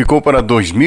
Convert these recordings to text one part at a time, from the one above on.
Ficou para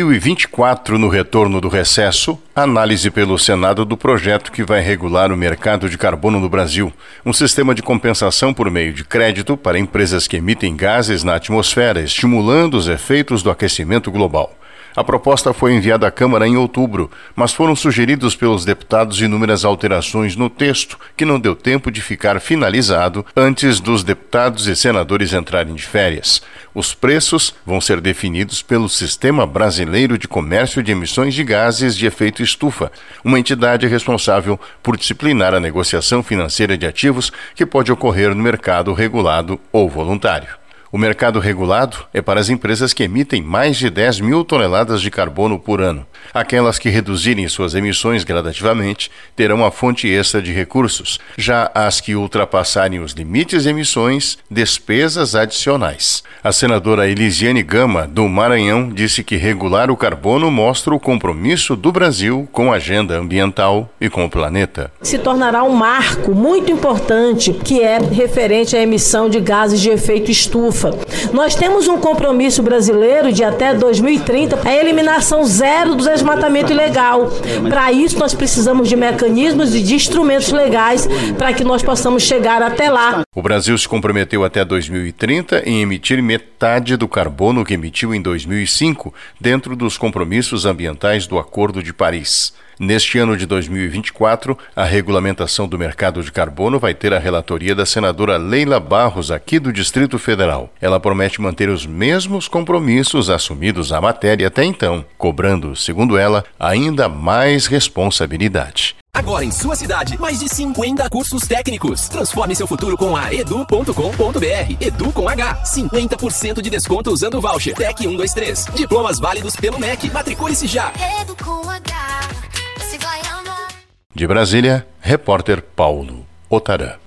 2024, no retorno do recesso, análise pelo Senado do projeto que vai regular o mercado de carbono no Brasil, um sistema de compensação por meio de crédito para empresas que emitem gases na atmosfera, estimulando os efeitos do aquecimento global. A proposta foi enviada à Câmara em outubro, mas foram sugeridos pelos deputados inúmeras alterações no texto, que não deu tempo de ficar finalizado antes dos deputados e senadores entrarem de férias. Os preços vão ser definidos pelo Sistema Brasileiro de Comércio de Emissões de Gases de Efeito Estufa, uma entidade responsável por disciplinar a negociação financeira de ativos que pode ocorrer no mercado regulado ou voluntário. O mercado regulado é para as empresas que emitem mais de 10 mil toneladas de carbono por ano. Aquelas que reduzirem suas emissões gradativamente terão a fonte extra de recursos. Já as que ultrapassarem os limites de emissões, despesas adicionais. A senadora Elisiane Gama, do Maranhão, disse que regular o carbono mostra o compromisso do Brasil com a agenda ambiental e com o planeta. Se tornará um marco muito importante, que é referente à emissão de gases de efeito estufa. Nós temos um compromisso brasileiro de até 2030 a eliminação zero do desmatamento ilegal. Para isso, nós precisamos de mecanismos e de instrumentos legais para que nós possamos chegar até lá. O Brasil se comprometeu até 2030 em emitir metade do carbono que emitiu em 2005, dentro dos compromissos ambientais do Acordo de Paris. Neste ano de 2024, a regulamentação do mercado de carbono vai ter a relatoria da senadora Leila Barros, aqui do Distrito Federal. Ela promete manter os mesmos compromissos assumidos à matéria até então, cobrando, segundo ela, ainda mais responsabilidade. Agora em sua cidade, mais de 50 cursos técnicos. Transforme seu futuro com a edu.com.br. Edu com H. 50% de desconto usando o voucher. Tec 123. Diplomas válidos pelo MEC. Matricule-se já. Edu com H. Você vai amar. De Brasília, repórter Paulo Otarã.